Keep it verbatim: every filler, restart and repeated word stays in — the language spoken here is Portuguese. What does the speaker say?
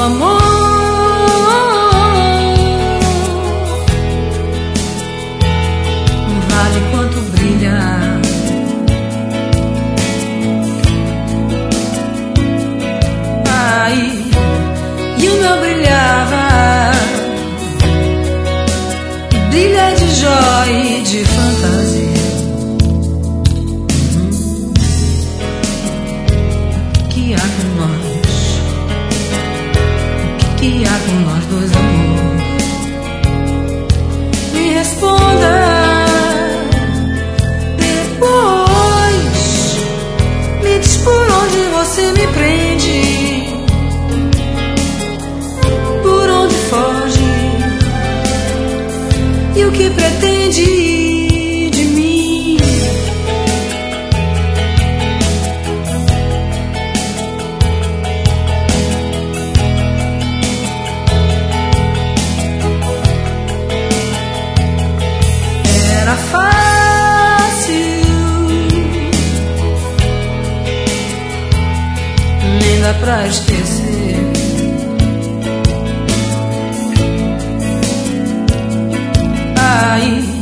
amor vale quanto brilha. Ai, e o meu brilhava, brilha de joia e de fantasia. O que há com nós? O que há com nós dois, amor? Me responda. Depois me diz por onde você me prende, por onde foge e o que pretende de mim. Era fácil, nem dá pra esquecer. Ai,